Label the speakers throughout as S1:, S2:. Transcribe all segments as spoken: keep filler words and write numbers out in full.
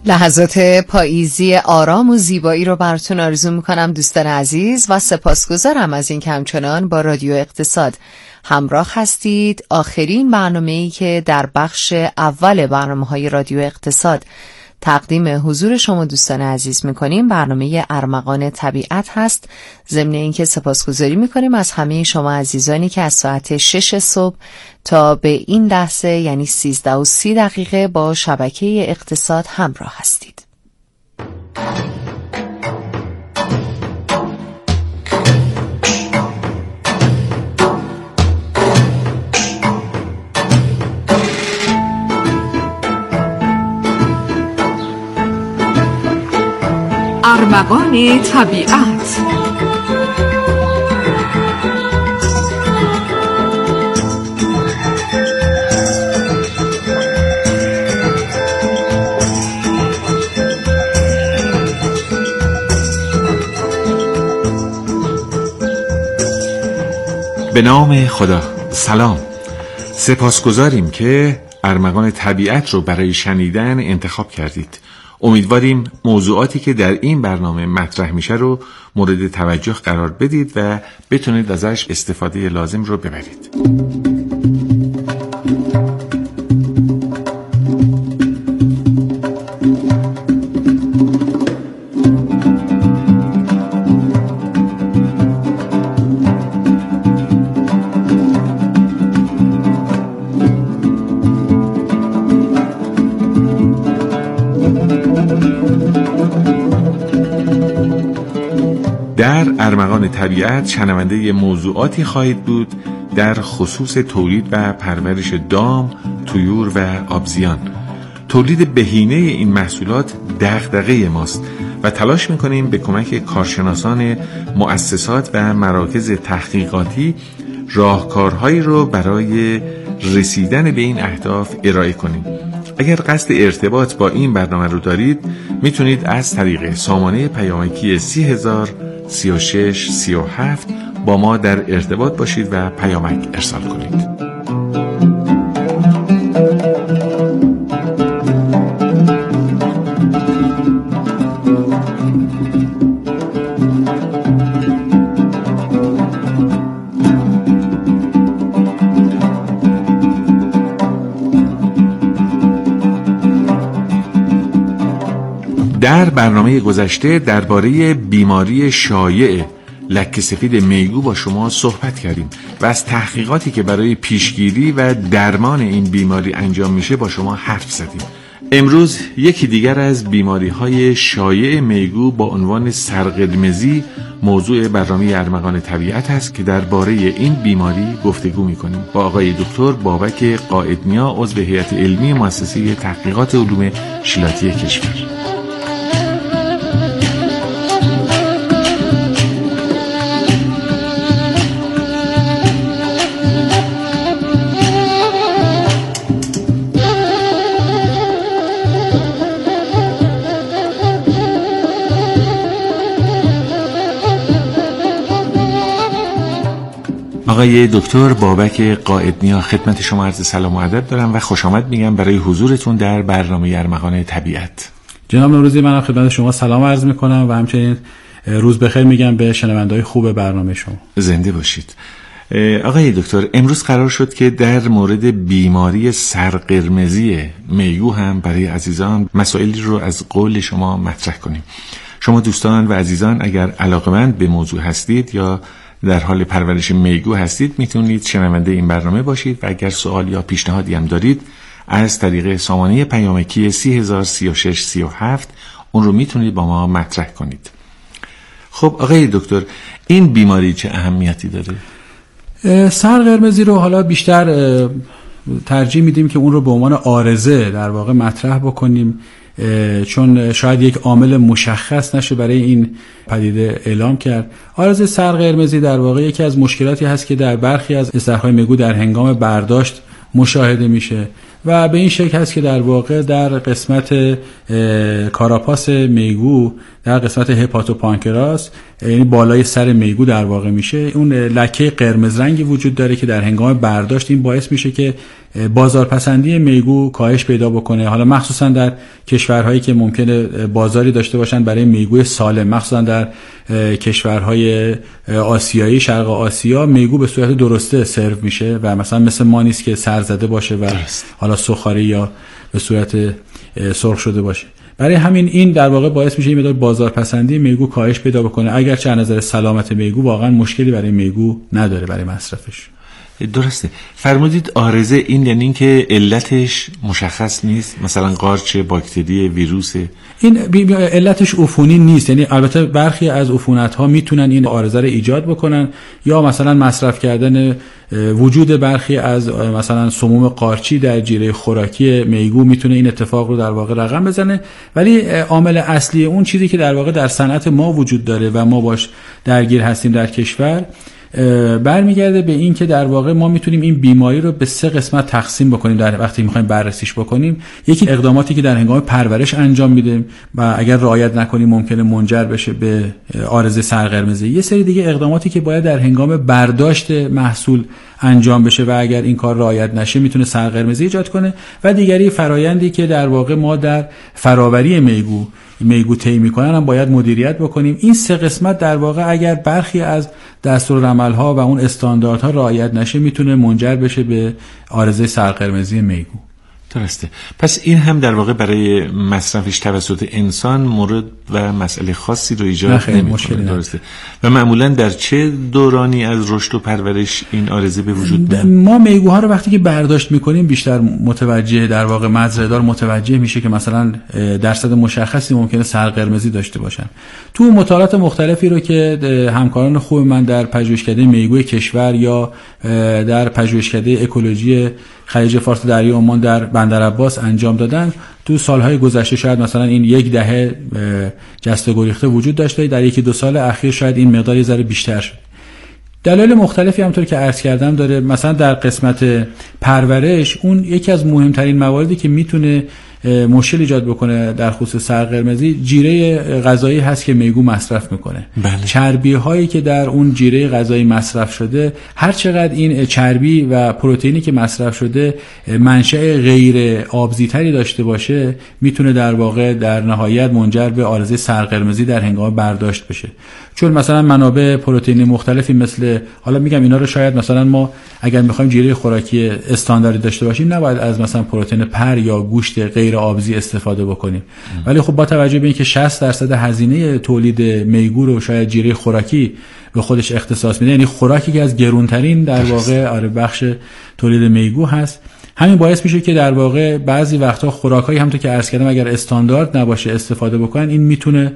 S1: لحظات پاییزی آرام و زیبایی رو براتون آرزو میکنم دوستان عزیز و سپاسگزارم از این که همچنان با رادیو اقتصاد همراه هستید. آخرین برنامه‌ای که در بخش اول برنامه‌های رادیو اقتصاد تقدیم حضور شما دوستان عزیز میکنیم برنامه ارمغان طبیعت هست. ضمن اینکه سپاسگزاری میکنیم از همه شما عزیزانی که از ساعت شش صبح تا به این لحظه یعنی سیزده و سی دقیقه با شبکه اقتصاد همراه هستید.
S2: ارمغان طبیعت.
S3: به نام خدا. سلام، سپاسگزاریم که ارمغان طبیعت رو برای شنیدن انتخاب کردید. امیدواریم موضوعاتی که در این برنامه مطرح میشه رو مورد توجه قرار بدید و بتونید ازش استفاده لازم رو ببرید. در ارمغان طبیعت شنونده موضوعاتی خواهید بود در خصوص تولید و پرورش دام، طیور و آبزیان. تولید بهینه این محصولات دغدغه ماست و تلاش می‌کنیم به کمک کارشناسان مؤسسات و مراکز تحقیقاتی راهکارهایی رو برای رسیدن به این اهداف ارائه کنیم. اگر قصد ارتباط با این برنامه رو دارید میتونید از طریق سامانه پیامکی سی هزار سی و شش سی و هفت با ما در ارتباط باشید و پیامک ارسال کنید. در برنامه گذشته درباره بیماری شایع لکه سفید میگو با شما صحبت کردیم و از تحقیقاتی که برای پیشگیری و درمان این بیماری انجام میشه با شما حرف زدیم. امروز یکی دیگر از بیماری‌های شایع میگو با عنوان سرقرمزی موضوع برنامه ارمغان طبیعت است که درباره این بیماری گفتگو می‌کنیم با آقای دکتر بابک قائدنیا، عضو هیئت علمی مؤسسه تحقیقات علوم شیلاتی کشور. آقای دکتر بابک قائدنیا، خدمت شما عرض سلام و ادب دارم و خوش آمد میگم برای حضورتون در برنامه ارمغان طبیعت.
S4: جناب نوروزی، من خدمت شما سلام عرض میکنم و همچنین روز بخیر میگم به شنونده‌های خوب برنامه شما.
S3: زنده باشید. آقای دکتر، امروز قرار شد که در مورد بیماری سرقرمزی میگو هم برای عزیزان مسائلی رو از قول شما مطرح کنیم. شما دوستان و عزیزان اگر علاقه‌مند به موضوع هستید یا در حال پرورش میگو هستید میتونید شنونده این برنامه باشید و اگر سوال یا پیشنهادی هم دارید از طریق سامانه پیامکی سی هزار سی و شش سی و هفت اون رو میتونید با ما مطرح کنید. خب آقای دکتر، این بیماری چه اهمیتی داره؟
S4: سرقرمزی رو حالا بیشتر ترجیح میدیم که اون رو به عنوان عارضه در واقع مطرح بکنیم، چون شاید یک عامل مشخص نشه برای این پدیده اعلام کرد. عارضه سرقرمزی در واقع یکی از مشکلاتی هست که در برخی از استخوان میگو در هنگام برداشت مشاهده میشه و به این شکل هست که در واقع در قسمت کاراپاس میگو در قسمت هپاتوپانکراس، یعنی بالای سر میگو در واقع میشه. اون لکه قرمز رنگی وجود داره که در هنگام برداشت این باعث میشه که بازارپسندی میگو کاهش پیدا بکنه. حالا مخصوصا در کشورهایی که ممکنه بازاری داشته باشن برای میگو سالم، مخصوصا در کشورهای آسیایی، شرق آسیا، میگو به صورت درسته سرو میشه و مثلا مثل ما نیست که سرزده باشه و درست. حالا سوخاری یا به صورت سرخ شده باشه. برای همین این در واقع باعث میشه این مقدار بازارپسندی میگو کاهش پیدا بکنه، اگرچه از نظر سلامت میگو واقعا مشکلی برای میگو نداره برای مصرفش.
S3: درسته. فرمودید عارضه، این یعنی این که علتش مشخص نیست، مثلا قارچ، باکتری، ویروس؟
S4: این علتش عفونی نیست، یعنی البته برخی از عفونت‌ها میتونن این عارضه رو ایجاد بکنن، یا مثلا مصرف کردن وجود برخی از مثلا سموم قارچی در جیره خوراکی میگو میتونه این اتفاق رو در واقع رقم بزنه. ولی عامل اصلی اون چیزی که در واقع در صنعت ما وجود داره و ما باش درگیر هستیم در کشور برمیگرده به این که در واقع ما میتونیم این بیماری رو به سه قسمت تقسیم بکنیم در وقتی میخوایم بررسیش بکنیم. یکی اقداماتی که در هنگام پرورش انجام میدیم و اگر رعایت نکنیم ممکنه منجر بشه به عارضه سرقرمزی. یه سری دیگه اقداماتی که باید در هنگام برداشت محصول انجام بشه و اگر این کار رعایت نشه میتونه سرقرمزی ایجاد کنه. و دیگری فرایندی که در واقع ما در فراوری میگو میگو طی میکنن هم باید مدیریت بکنیم. این سه قسمت در واقع اگر برخی از دستورالعمل‌ها و اون استانداردها رعایت نشه میتونه منجر بشه به عارضه سرقرمزی میگو.
S3: درسته. پس این هم در واقع برای مصرفش توسط انسان مورد و مسئله خاصی رو ایجاد نمی‌کنه. درسته. و معمولا در چه دورانی از رشد و پرورش این عارضه به وجود میاد؟
S4: ما میگوها رو وقتی که برداشت میکنیم بیشتر متوجه در واقع مزرعه‌دار متوجه میشه که مثلا درصد مشخصی ممکنه سرقرمزی داشته باشن. تو مطالعات مختلفی رو که همکاران خوب من در پژوهشکده میگو کشور یا در پژوهشکده اکولوژی خلیج فارس دریای عمان در بندرعباس انجام دادن، تو سالهای گذشته شاید مثلا این یک دهه جست و گریخته وجود داشته، در یکی دو سال اخیر شاید این مقدار یه ذره بیشتر شد. دلایل مختلفی همونطور که عرض کردم داره. مثلا در قسمت پرورش اون یکی از مهمترین مواردی که میتونه مشکل ایجاد بکنه در خصوص سرقرمزی جیره غذایی هست که میگو مصرف میکنه.
S3: بله.
S4: چربی هایی که در اون جیره غذایی مصرف شده، هر چقدر این چربی و پروتئینی که مصرف شده منشأ غیر آبزیتری داشته باشه میتونه در واقع در نهایت منجر به عارضه سرقرمزی در هنگام برداشت بشه. چون مثلا منابع پروتئینی مختلفی مثل، حالا میگم اینا رو شاید مثلا ما اگر میخوایم جیره خوراکی استانداردی داشته باشیم نباید از مثلا پروتئین پر یا گوشت غیر آبزی استفاده بکنیم. ام. ولی خب با توجه به اینکه شصت درصد هزینه تولید میگو رو شاید جیره خوراکی به خودش اختصاص میده، یعنی خوراکی که از گرونترین در واقع آره بخش تولید میگو هست، همین باعث میشه که در واقع بعضی وقتا خوراکایی همونطور که عرض کردم اگر استاندارد نباشه استفاده بکنن، این میتونه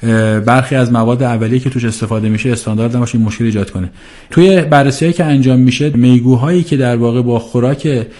S4: برخی از مواد اولیه که توش استفاده میشه استاندارد نباشه، این مشکل ایجاد کنه. توی بررسی‌هایی که انجام میشه میگوهایی که در واقع با خوراک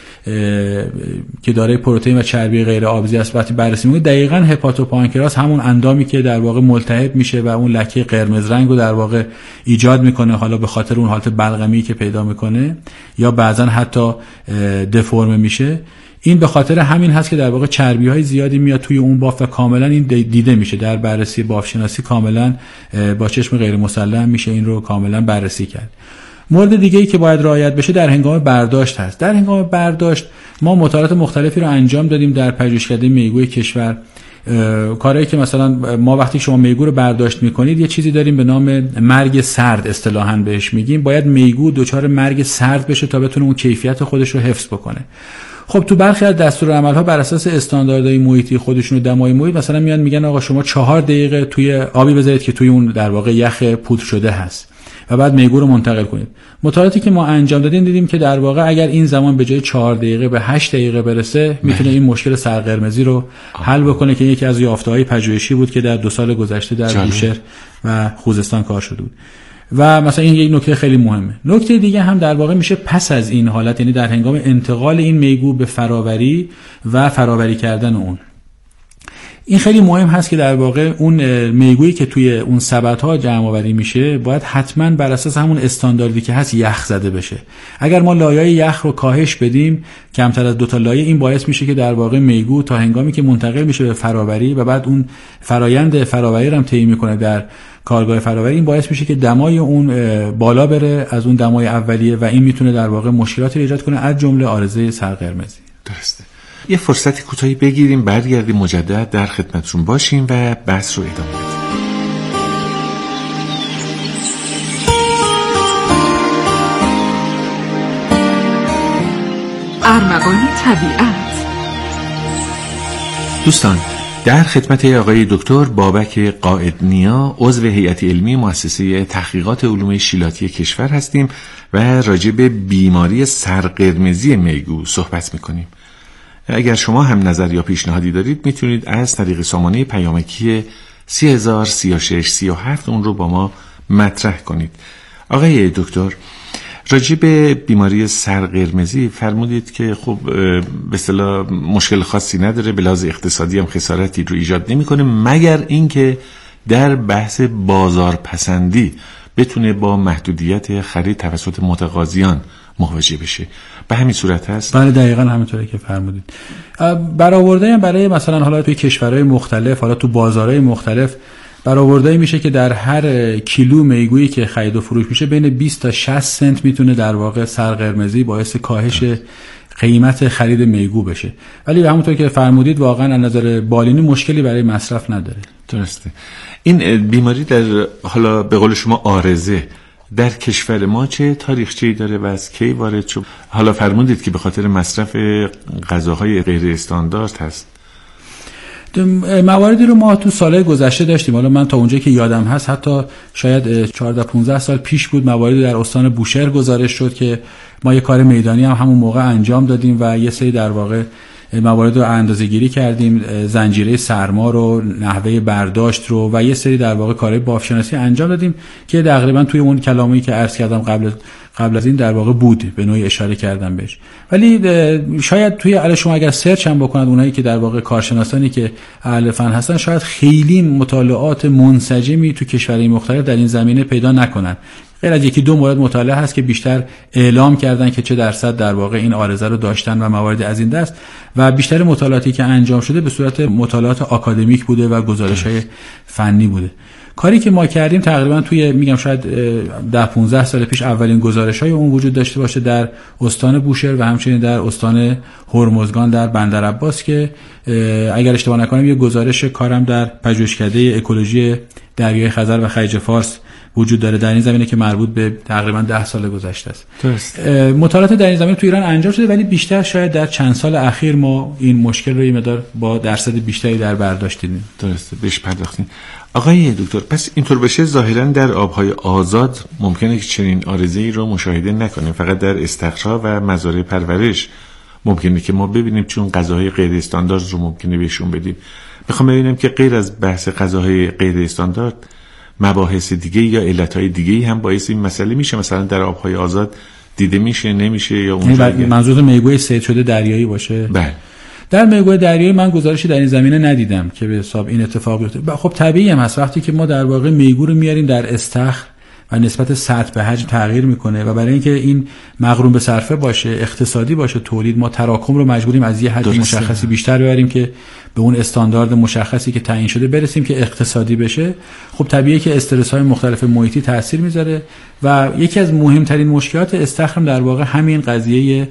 S4: که دارای پروتئین و چربی غیر آبزی است وقتی بررسی میکنه، دقیقاً هپاتوپانکراس همون اندامی که در واقع ملتهب میشه و اون لکه قرمز رنگ رو در واقع ایجاد میکنه، حالا به خاطر اون حالت بلغمی که پیدا میکنه یا بعضا حتی دفرم میشه، این به خاطر همین هست که در واقع چربی های زیادی میاد توی اون بافت و کاملا این دیده میشه در بررسی بافشناسی، کاملا با چشم غیر مسلم میشه این رو کاملا بررسی کرد. مورد دیگه ای که باید رعایت بشه در هنگام برداشت هست. در هنگام برداشت ما مطالعات مختلفی رو انجام دادیم در پژوهشکده میگو کشور. کاری که مثلا ما وقتی شما میگو رو برداشت میکنید یه چیزی داریم به نام مرگ سرد، اصطلاحاً بهش میگیم. باید میگو دچار مرگ سرد بشه تا بتونه اون کیفیت خودش رو حفظ بکنه. خب تو برخی از دستورالعمل‌ها بر اساس استانداردهای محیطی خودشون و دمای محیط مثلا میان میگن آقا شما چهار دقیقه توی آبی بذارید که توی اون در واقع یخ پودر شده هست و بعد میگو رو منتقل کنید. مطالعاتی که ما انجام دادیم دیدیم که در واقع اگر این زمان به جای چهار دقیقه به هشت دقیقه برسه میتونه این مشکل سرقرمزی رو حل بکنه که یکی از یافته‌های پژوهشی بود که در دو سال گذشته در بوشهر و خوزستان کار شده بود. و مثلا این یک نکته خیلی مهمه. نکته دیگه هم در واقع میشه پس از این حالت، یعنی در هنگام انتقال این میگو به فراوری و فراوری کردن اون. این خیلی مهم هست که در واقع اون میگویی که توی اون سبدها جمع آوری میشه باید حتما بر اساس همون استانداردی که هست یخ زده بشه. اگر ما لایه یخ رو کاهش بدیم کمتر از دو تا لایه، این باعث میشه که در واقع میگو تا هنگامی که منتقل میشه به فراوری و بعد اون فرایند فراوری رو هم طی میکنه در کارگاه فراوری، این باعث میشه که دمای اون بالا بره از اون دمای اولیه و این میتونه در واقع مشکلاتی ایجاد کنه از جمله عارضه سرقرمزی.
S3: درسته. یه فرصت کوتاهی بگیریم، برگردیم مجدد در خدمتتون باشیم و بحث رو ادامه بدیم.
S2: ارمغان طبیعت.
S3: دوستان، در خدمت آقای دکتر بابک قائدنیا، عضو هیئت علمی مؤسسه تحقیقات علوم شیلاتی کشور هستیم و راجع به بیماری سرقرمزی میگو صحبت میکنیم. اگر شما هم نظر یا پیشنهادی دارید میتونید از طریق سامانه پیامکی سی هزار سی و شش سی و هفت اون رو با ما مطرح کنید. آقای دکتر، راجع به بیماری سرقرمزی فرمودید که خب به اصطلاح مشکل خاصی نداره، به لحاظ اقتصادی هم خسارتی رو ایجاد نمیکنه مگر اینکه در بحث بازارپسندی بتونه با محدودیت خرید توسط متقاضیان مواجه بشه. به همین صورت هست؟
S4: بله دقیقاً همینطوره که فرمودید. برآورده برای مثلا حالا توی کشورهای مختلف، حالا تو بازارهای مختلف برآورده میشه که در هر کیلو میگویی که خرید و فروش میشه بین بیست تا شصت سنت میتونه در واقع سرقرمزی باعث کاهش قیمت خرید میگو بشه. ولی همونطور که فرمودید واقعا از نظر بالینی مشکلی برای مصرف نداره.
S3: درسته. این بیماری در حالا به قول شما عارضه در کشور ما چه تاریخچه‌ای داره و از کی وارد شد؟ حالا فرمودید که به خاطر مصرف غذاهای غیر استاندارد هست.
S4: مواردی رو ما تو سالهای گذشته داشتیم. حالا من تا اونجایی که یادم هست حتی شاید چهارده پانزده سال پیش بود مواردی در استان بوشهر گزارش شد که ما یه کار میدانی هم همون موقع انجام دادیم و یه سری در واقع موارد رو اندازه‌گیری کردیم، زنجیره سرما رو، نحوه برداشت رو و یه سری در واقع کارهای بافشناسی انجام دادیم که تقریبا توی اون کلامی که عرض کردم قبل قبل از این در واقع بود، به نوعی اشاره کردم بهش. ولی شاید توی علی شما اگر سرچ هم بکنید اونایی که در واقع کارشناسانی که اهل فن هستن شاید خیلی مطالعات منسجمی تو کشورهای مختلف در این زمینه پیدا نکنن. غیر از یکی دو مورد مطالعه هست که بیشتر اعلام کردن که چه درصد در واقع این عارضه رو داشتن و موارد از این دست، و بیشتر مطالعاتی که انجام شده به صورت مطالعات آکادمیک بوده و گزارش‌های فنی بوده. کاری که ما کردیم تقریبا توی میگم شاید ده پانزده سال پیش اولین گزارش‌های اون وجود داشته باشه در استان بوشهر و همچنین در استان هرمزگان در بندرعباس که اگر اشتباه نکنم یه گزارش کارم در پژوهشکده اکولوژی دریای خزر و خلیج فارس وجود داره در این زمینه که مربوط به تقریبا ده سال گذشته است.
S3: درست.
S4: مطالعات در این زمینه تو ایران انجام شده ولی بیشتر شاید در چند سال اخیر ما این مشکل رو یه مقدار با درصد بیشتری در برداشت دیدیم.
S3: درسته، بهش پرداختیم. آقای دکتر، پس اینطور بشه ظاهرا در آبهای آزاد ممکنه که چنین عارضه‌ای رو مشاهده نکنیم، فقط در استخرها و مزارع پرورش ممکنه که ما ببینیم، چون غذاهای غیر استاندارد رو ممکنه بهشون بدیم. میخوام ببینم که غیر از بحث غذاهای غیر استاندارد مباحث دیگه یا علتهای دیگه هم باعث این مسئله میشه، مثلا در آبهای آزاد دیده میشه نمیشه یا اونجا
S4: منظور میگوی صید شده دریایی باشه؟
S3: بله.
S4: در میگوی دریایی من گزارشی در این زمینه ندیدم که به حساب این اتفاق بیفته. خب طبیعی هم هست وقتی که ما در واقع میگو رو میاریم در استخر و نسبت سطح به حجم تغییر میکنه و برای اینکه این مقرون به صرفه باشه، اقتصادی باشه تولید، ما تراکم رو مجبوریم از یه حد مشخصی بیشتر ببریم که به اون استاندارد مشخصی که تعیین شده برسیم که اقتصادی بشه. خب طبیعیه که استرس های مختلف محیطی تاثیر میذاره و یکی از مهمترین مشکلات استخر در واقع همین قضیه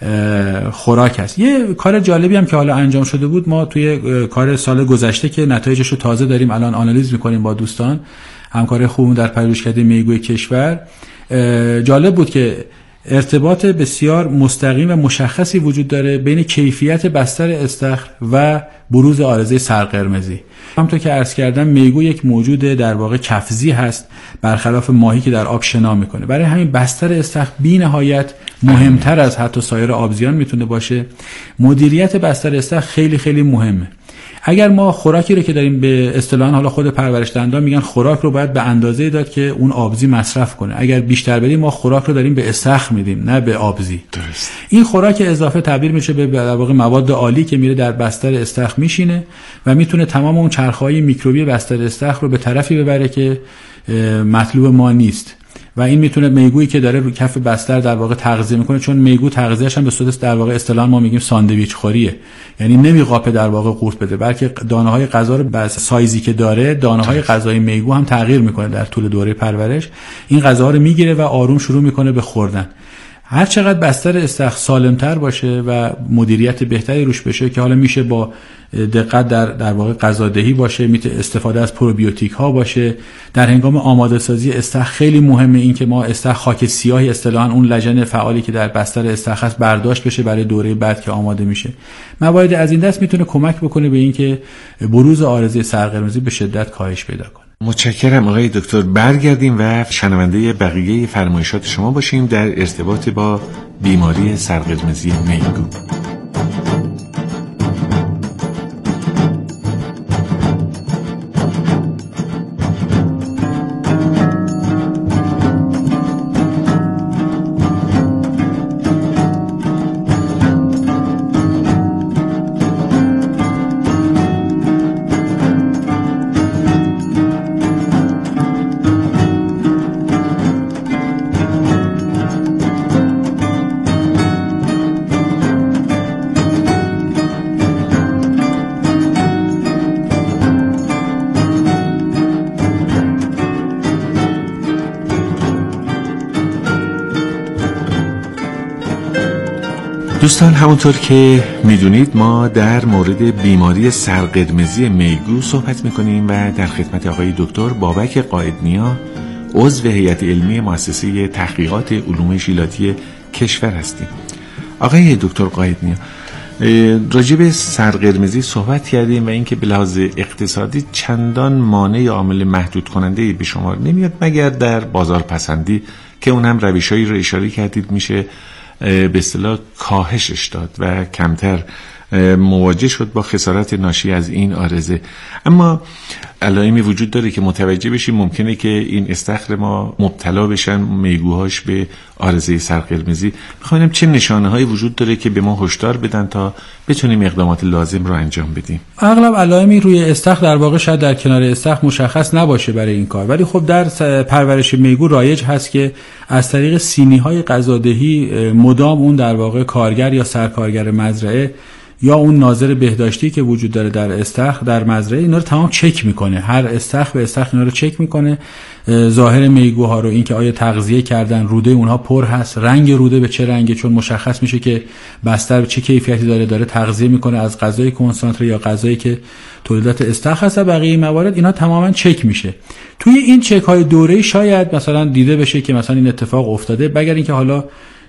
S4: خوراک است. یه کار جالبی هم که حالا انجام شده بود، ما توی کار سال گذشته که نتایجش رو تازه داریم الان آنالیز میکنیم با دوستان، همکاری خوبمون در پژوهشکده میگوی کشور، جالب بود که ارتباط بسیار مستقیم و مشخصی وجود داره بین کیفیت بستر استخر و بروز عارضه سرقرمزی. همونطور که عرض کردم میگو یک موجود در واقع کفزی هست برخلاف ماهی که در آب شنا میکنه. برای همین بستر استخر بی نهایت مهمتر از حتی سایر آبزیان میتونه باشه. مدیریت بستر استخر خیلی خیلی مهمه. اگر ما خوراکی رو که داریم به اصطلاح حالا خود پرورش دندان میگن خوراک رو باید به اندازه‌ای داد که اون آبزی مصرف کنه. اگر بیشتر بدیم ما خوراک رو داریم به استخر میدیم نه به آبزی.
S3: درست.
S4: این خوراک اضافه تبدیل میشه به در واقع مواد عالی که میره در بستر استخر میشینه و میتونه تمام اون چرخه‌های میکروبی بستر استخر رو به طرفی ببره که مطلوب ما نیست و این میتونه میگویی که داره رو کف بستر در واقع تغذیه میکنه، چون میگو تغذیه‌اش هم به صورت در واقع اصطلاحاً ما میگیم ساندویچ خوریه، یعنی نمیقاپه در واقع قورت بده، بلکه دانه‌های غذا رو به سایزی که داره دانه‌های غذای میگو هم تغییر میکنه در طول دوره پرورش. این غذاها رو میگیره و آروم شروع میکنه به خوردن. هر چقدر بستر استخر سالمتر باشه و مدیریت بهتری روش بشه که حالا میشه با دقت در در واقع غذادهی باشه، میتونه استفاده از پروبیوتیک ها باشه. در هنگام آماده سازی استخر خیلی مهمه این که ما استخر خاک سیاهی اصطلاحاً اون لجن فعالی که در بستر استخر هست برداشت بشه برای دوره بعد که آماده میشه. موارد از این دست میتونه کمک بکنه به این که بروز عارضه سرقرمزی به شدت کاهش پیدا کنه.
S3: متشکرم آقای دکتر. برگردیم و شنونده بقیه فرمایشات شما باشیم در ارتباط با بیماری سرقرمزی میگو. دوستان، همونطور که میدونید ما در مورد بیماری سرقرمزی میگو صحبت میکنیم و در خدمت آقای دکتر بابک قائدنیا عضو هیئت علمی مؤسسه تحقیقات علوم ژیلاتی کشور هستیم. آقای دکتر قائدنیا، راجع به سرقرمزی صحبت کردیم و اینکه به لحاظ اقتصادی چندان مانع یا عامل محدود کننده به شمار نمیاد مگر در بازار پسندی که اون هم روشایی رو اشاره کردید میشه به اصطلاح کاهشش داد و کمتر مواجه شد با خسارت ناشی از این عارضه. اما علائمی وجود داره که متوجه بشیم ممکنه که این استخر ما مبتلا بشن میگوهاش به عارضه سرقرمزی. می‌خوایم چه نشانه‌هایی وجود داره که به ما هشدار بدن تا بتونیم اقدامات لازم رو انجام بدیم.
S4: اغلب علائمی روی استخر در واقع شاید در کنار استخر مشخص نباشه برای این کار، ولی خب در پرورش میگو رایج هست که از طریق سینی‌های غذادهی مدام اون در واقع کارگر یا سرکارگر مزرعه یا اون ناظر بهداشتی که وجود داره در استخر در مزرعه اینا رو تمام چک میکنه. هر استخر به استخر اینا رو چک میکنه، ظاهر میگوها رو، این که آیا تغذیه کردن، روده اونها پر هست، رنگ روده به چه رنگه، چون مشخص میشه که بستر چه کیفیتی داره، داره تغذیه میکنه از غذای کنسانتره یا غذایی که تولیدات استخر هست و بقیه موارد، اینا تماما چک میشه. توی این چک های دوره‌ای شاید مثلا دیده بشه که مثلا این اتفاق افتاده، مگر اینکه حالا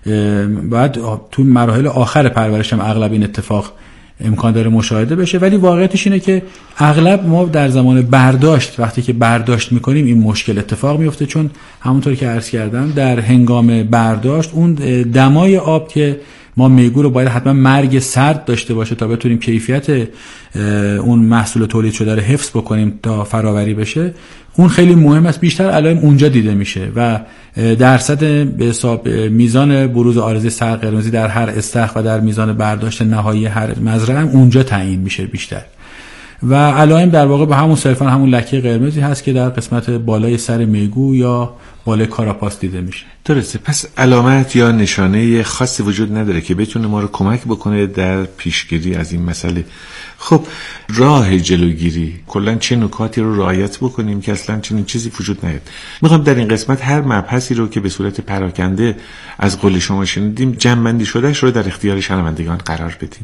S4: باید تو مراحل آخر پرورش هم اغلب این اتفاق امکان داره مشاهده بشه، ولی واقعیتش اینه که اغلب ما در زمان برداشت وقتی که برداشت میکنیم این مشکل اتفاق میفته، چون همونطور که عرض کردم در هنگام برداشت اون دمای آب که ما میگو رو باید حتما مرگ سرد داشته باشه تا بتونیم کیفیت اون محصول تولید شده رو حفظ بکنیم تا فراوری بشه، اون خیلی مهم است. بیشتر علائم اونجا دیده میشه و درصد به حساب میزان بروز عارضه سرقرمزی در هر استخر و در میزان برداشت نهایی هر مزرعه هم اونجا تعیین میشه بیشتر. و علائم در واقع به همون صرفا همون لکه قرمزی هست که در قسمت بالای سر میگو یا بالای کاراپاس دیده میشه.
S3: درسته. پس علامت یا نشانه خاصی وجود نداره که بتونه ما رو کمک بکنه در پیشگیری از این مسئله. خب راه جلوگیری کلا چه نکاتی رو رعایت بکنیم که اصلا چنین چیزی وجود نیاد؟ میخوام در این قسمت هر مبحثی رو که به صورت پراکنده از قول شما شنیدیم جمع‌بندی شدهش رو در اختیار شنوندگان قرار بدیم.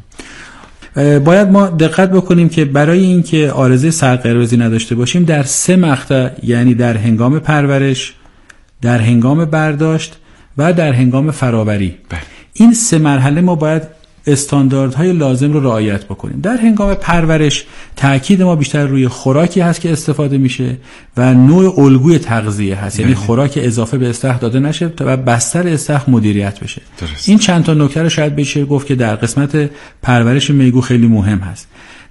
S4: باید ما دقت بکنیم که برای اینکه عارضه سرقرمزی نداشته باشیم در سه مقطع، یعنی در هنگام پرورش، در هنگام برداشت و در هنگام فراوری،
S3: بله.
S4: این سه مرحله ما باید استانداردهای لازم رو رعایت بکنیم. در هنگام پرورش تاکید ما بیشتر روی خوراکی هست که استفاده میشه و نوع الگوی تغذیه هست، یعنی خوراک اضافه به استخر داده نشه و بستر استخر مدیریت بشه.
S3: درست.
S4: این چند تا نکته رو شاید بشه گفت که در قسمت پرورش میگو خیلی مهم هست.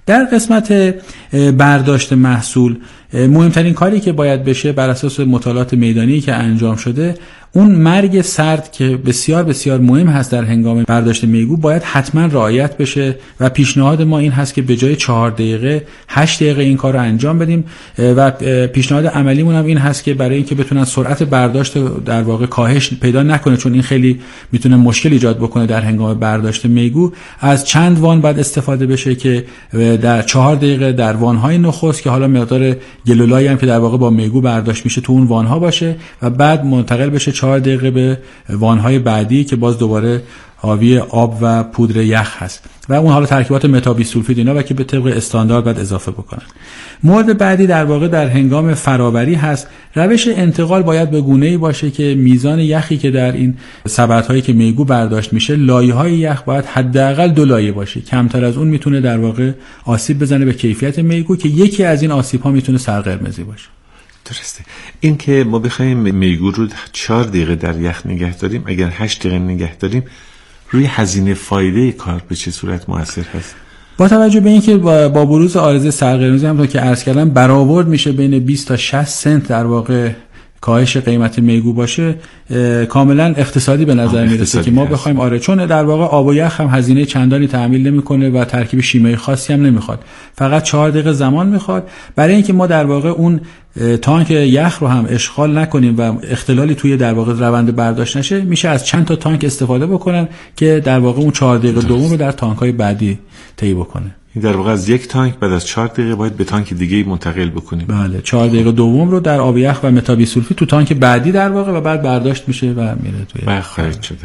S4: در قسمت برداشت محصول مهمترین کاری که باید بشه بر اساس مطالعات میدانی که انجام شده، اون مرگ سرد که بسیار بسیار مهم هست در هنگام برداشت میگو باید حتما رعایت بشه و پیشنهاد ما این هست که به جای چهار دقیقه هشت دقیقه این کار رو انجام بدیم و پیشنهاد عملیمون هم این هست که برای اینکه بتونن سرعت برداشت در واقع کاهش پیدا نکنه، چون این خیلی میتونه مشکل ایجاد بکنه در هنگام برداشت میگو، از چند وان باید استفاده بشه که در چهار دقیقه در وانهای نخست که حالا مقدار گلولایی هم که در واقع با میگو برداشت میشه تو اون وانها باشه و بعد منتقل بشه چهار دقیقه به وانهای بعدی که باز دوباره حاوی آب و پودر یخ هست و اون حالا ترکیبات متابیسولفید اینا و که به طبق استاندارد باید اضافه بکنن. مورد بعدی در واقع در هنگام فراوری هست. روش انتقال باید به گونه‌ای باشه که میزان یخی که در این سبدهایی که میگو برداشت میشه، لایه‌های یخ باید حداقل دو لایه باشه. کمتر از اون میتونه در واقع آسیب بزنه به کیفیت میگو که یکی از این آسیب‌ها میتونه سرقرمزی باشه.
S3: درسته. این که ما بخوایم میگو رو چهار دقیقه در یخ نگه داریم، اگر هشت دقیقه نگه داریم، روی هزینه فایده کار به چه صورت مؤثر هست؟
S4: با توجه به اینکه با بروز عارضه سرقرمزی همونطور که عرض کردم برآورد میشه بین بیست تا شصت سنت در واقع کاهش قیمت میگو باشه، کاملا اقتصادی به نظر میرسه که ما بخوایم آره، چون در واقع آب و یخ هم هزینه چندانی تحمل نمیکنه و ترکیب شیمیایی خاصی هم نمیخواد، فقط چهار دقیقه زمان میخواد. برای اینکه ما در واقع اون تانک یخ رو هم اشغال نکنیم و اختلالی توی در واقع روند برداشت نشه، میشه از چند تا تانک استفاده بکنن که در واقع اون چهار دقیقه دوم رو در تانک‌های بعدی طی بکنه.
S3: در واقع از یک تانک بعد از چهار دقیقه باید به تانک دیگه منتقل بکنیم.
S4: بله، چهار دقیقه دوم رو در آب یخ و متابیسولفید تو تانک بعدی در واقع و بعد برداشت میشه و میره توی
S3: و خارج شده.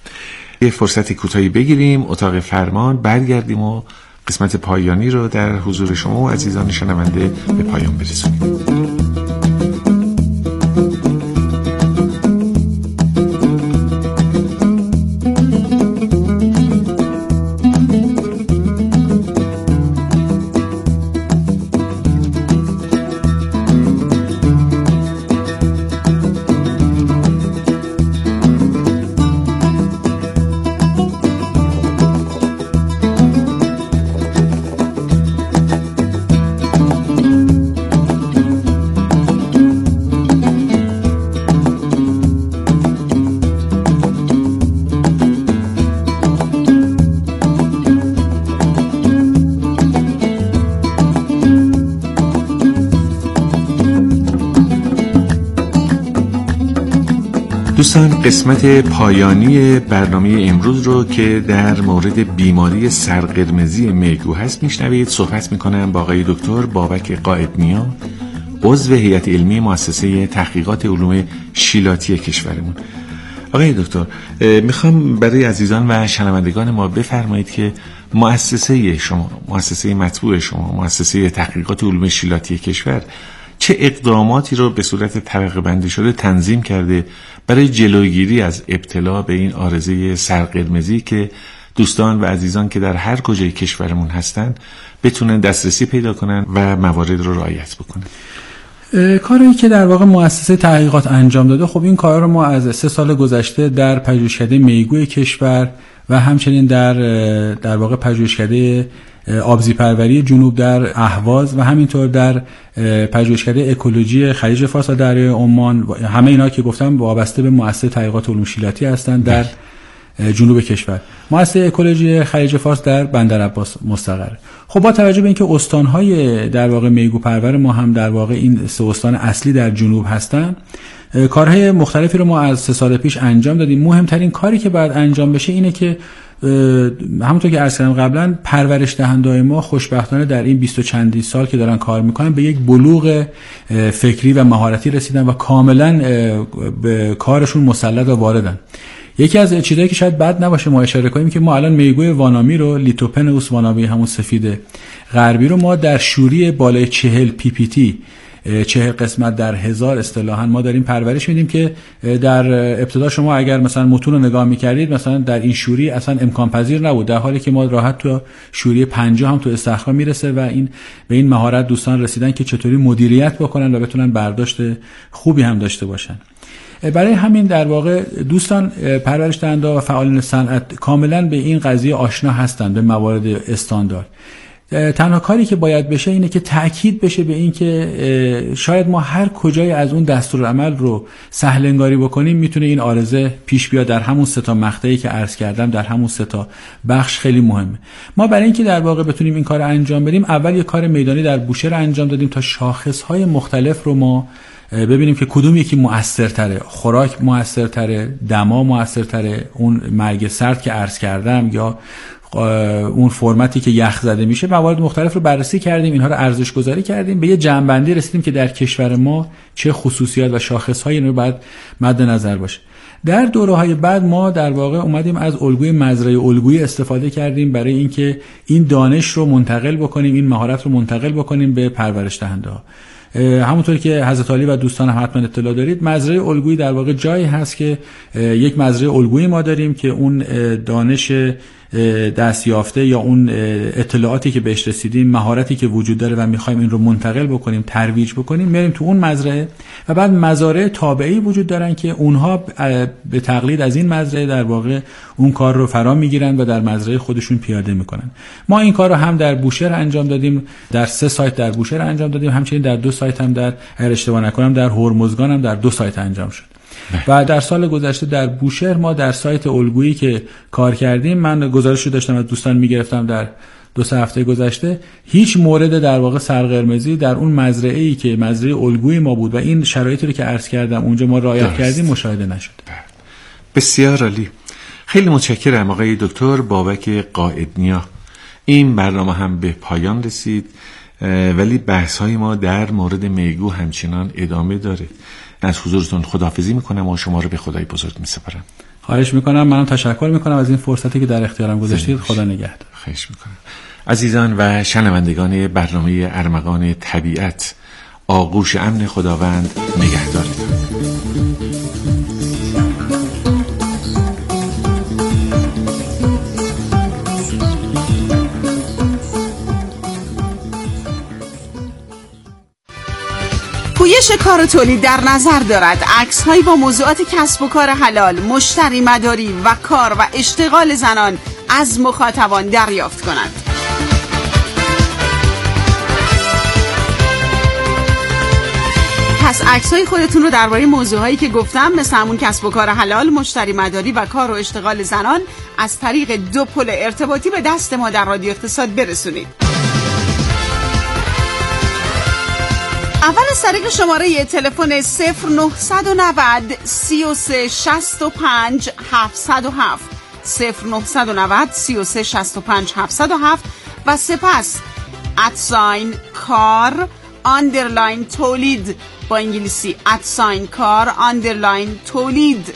S3: یه فرصتی کوتاهی بگیریم، اتاق فرمان برگردیم و قسمت پایانی رو در حضور شما و عزیزان شنونده به پایان برسونیم. دوستان، قسمت پایانی برنامه امروز رو که در مورد بیماری سرقرمزی میگو هست میشنوید. صحبت میکنم با آقای دکتر بابک قائدنیا، عضو هیئت علمی مؤسسه تحقیقات علوم شیلاتی کشورمون. آقای دکتر، میخوام برای عزیزان و شنوندگان ما بفرمایید که مؤسسه شما، مؤسسه مطبوع شما، مؤسسه تحقیقات علوم شیلاتی کشور چه اقداماتی رو به صورت طبقه بندی شده تنظیم کرده برای جلوگیری از ابتلا به این عارضه سرقرمزی که دوستان و عزیزان که در هر کجای کشورمون هستن بتونن دسترسی پیدا کنن و موارد رو رعایت بکنن؟
S4: کاری که در واقع مؤسسه تحقیقات انجام داده، خب این کارا رو ما از سه سال گذشته در پژوهشکده میگوی کشور و همچنین در در واقع پژوهشکده آبزی پروری جنوب در اهواز و همینطور در پژوهشکده اکولوژی خلیج فارس و دریای عمان، همه اینا که گفتم وابسته به مؤسسه تحقیقات علوم شیلاتی هستند در جنوب کشور. مؤسسه اکولوژی خلیج فارس در بندر عباس مستقر. خب با توجه به اینکه استان‌های در واقع میگو پرور ما هم در واقع این سه استان اصلی در جنوب هستند، کارهای مختلفی رو ما از سه سال پیش انجام دادیم. مهمترین کاری که باید انجام بشه اینه که همونطور که عرض کردم قبلا، پرورش دهنده‌های ما خوشبختانه در این بیست و چندی سال که دارن کار میکنن به یک بلوغ فکری و مهارتی رسیدن و کاملا به کارشون مسلط و واردن. یکی از چیزایی که شاید بد نباشه ما اشاره کنیم که ما الان میگوی وانامی رو، لیتوپنوس وانامی همون سفید غربی رو، ما در شوری بالای چهل پی پی تی، چهل قسمت در هزار اصطلاحاً ما داریم پرورش میدیم که در ابتدا شما اگر مثلا متون رو نگاه میکردید مثلا در این شوری اصلا امکان پذیر نبود، در حالی که ما راحت تو شوری پنجاه هم تو استخراج میرسه و این به این مهارت دوستان رسیدن که چطوری مدیریت بکنن و بتونن برداشت خوبی هم داشته باشن. برای همین در واقع دوستان پرورش دهنده و فعالین صنعت کاملا به این قضیه آشنا هستند، به موارد استاندارد. تنها کاری که باید بشه اینه که تأکید بشه به این که شاید ما هر کجای از اون دستورالعمل رو سهل انگاری بکنیم میتونه این عارضه پیش بیاد. در همون سه تا مقطعی که عرض کردم، در همون سه تا بخش خیلی مهمه. ما برای اینکه در واقع بتونیم این کار انجام بدیم، اول یه کار میدانی در بوشهر انجام دادیم تا شاخص‌های مختلف رو ما ببینیم که کدوم یکی مؤثرتره. خوراک مؤثرتره، دما مؤثرتره، اون مرگ سرد که عرض کردم، یا اون فرمتی که یخ زده میشه. موارد مختلف رو بررسی کردیم، اینها رو ارزش گذاری کردیم، به یه جمع‌بندی رسیدیم که در کشور ما چه خصوصیات و شاخص‌هایی رو باید مد نظر باشه. در دوره‌های بعد ما در واقع اومدیم از الگوی مزرعه الگویی استفاده کردیم برای اینکه این دانش رو منتقل بکنیم، این مهارت رو منتقل بکنیم به پرورش دهنده‌ها. همونطوری که حضرت علی و دوستان هم حتما اطلاع دارید، مزرعه الگویی در واقع جایی هست که یک مزرعه الگویی ما داریم که اون دانش دستیافته یا اون اطلاعاتی که بهش رسیدیم، مهارتی که وجود داره و میخوایم این رو منتقل بکنیم، ترویج بکنیم، میریم تو اون مزرعه. و بعد مزارع تابعی وجود دارن که اونها به تقلید از این مزرعه در واقع اون کار رو فرا میگیرن و در مزرعه خودشون پیاده میکنن. ما این کار رو هم در بوشهر انجام دادیم، در سه سایت در بوشهر انجام دادیم، همچنین در دو سایت هم در اگر اشتباه نکنم در هرمزگان هم در دو سایت انجام شد. و در سال گذشته در بوشهر ما در سایت الگویی که کار کردیم، من گزارش رو داشتم از دوستان میگرفتم در دو سه هفته گذشته، هیچ مورد در واقع سرقرمزی در اون مزرعه‌ای که مزرعه الگویی ما بود و این شرایطی رو که عرض کردم اونجا ما رعایت کردیم مشاهده نشد.
S3: بسیار عالی. خیلی متشکرم آقای دکتر بابک قائدنیا. این برنامه هم به پایان رسید، ولی بحث‌های ما در مورد میگو همچنان ادامه داره. از حضورتون خداحافظی میکنم و شما رو به خدای بزرگ میسپارم.
S4: خواهش میکنم. منم تشکر میکنم از این فرصتی که در اختیارم گذاشتید. خدا نگهدار.
S3: خواهش میکنم. عزیزان و شنوندگان برنامه ارمغان طبیعت، آغوش امن خداوند نگهدارتون.
S5: پویش کار و تولید در نظر دارد عکس‌هایی با موضوعات کسب و کار حلال، مشتری مداری و کار و اشتغال زنان از مخاطبان دریافت کند. پس عکس‌های خودتون رو درباره موضوعهایی که گفتم، مثل همون کسب و کار حلال، مشتری مداری و کار و اشتغال زنان، از طریق دو پل ارتباطی به دست ما در رادیو اقتصاد برسونید. اول از طریق شماره تلفن صفر نهصد و نود سی و سه شصت و پنج هفتصد و هفت صفر نهصد و نود سی و سه شصت و پنج هفتصد و هفت و سپس ادساین کار آندرلاین تولید با انگلیسی ادساین کار آندرلاین تولید.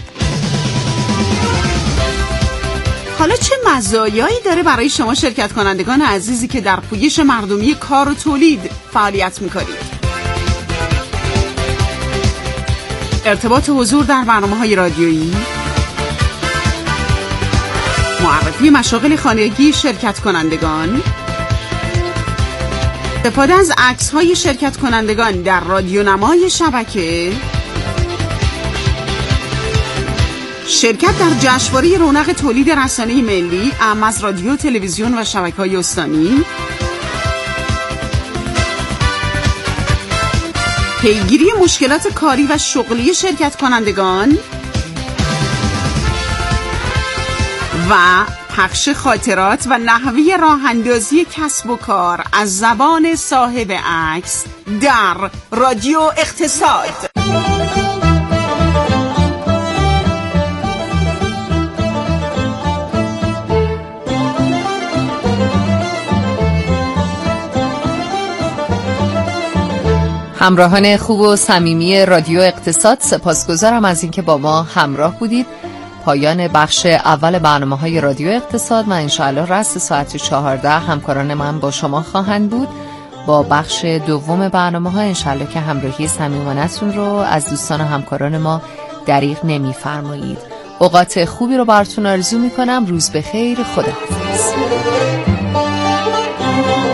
S5: حالا چه مزایایی داره برای شما شرکت کنندگان عزیزی که در پویش مردمی کار و تولید فعالیت میکنید؟ ارتباط حضور در برنامه‌های رادیویی، معرفی مشاغل خانگی شرکت کنندگان، استفاده از عکس‌های شرکت کنندگان در رادیونمای شبکه، شرکت در جشنواره رونق تولید رسانه‌ای ملی اعم از رادیو، تلویزیون و شبکه‌های استانی، پیگیری مشکلات کاری و شغلی شرکت کنندگان و پخش خاطرات و نحوه راه اندازی کسب و کار از زبان صاحب عکس در رادیو اقتصاد.
S1: همراهان خوب و صمیمی رادیو اقتصاد، سپاسگزارم از اینکه با ما همراه بودید. پایان بخش اول برنامه‌های رادیو اقتصاد و انشاءالله رأس ساعت چهارده همکاران من با شما خواهند بود. با بخش دوم برنامه‌ها انشاءالله که همراهی صمیمانه‌تون رو از دوستان و همکاران ما دریغ نمی‌فرمایید. اوقات خوبی رو براتون آرزو می‌کنم. روز بخیر. خداحافظ.